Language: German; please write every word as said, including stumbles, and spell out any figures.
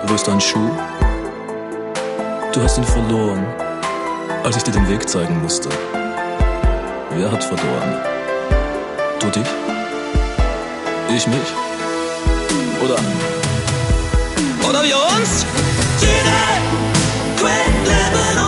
Wo ist dein Schuh? Du hast ihn verloren, als ich dir den Weg zeigen musste. Wer hat verloren? Du dich? Ich mich? Oder? Oder wir uns? Quit living on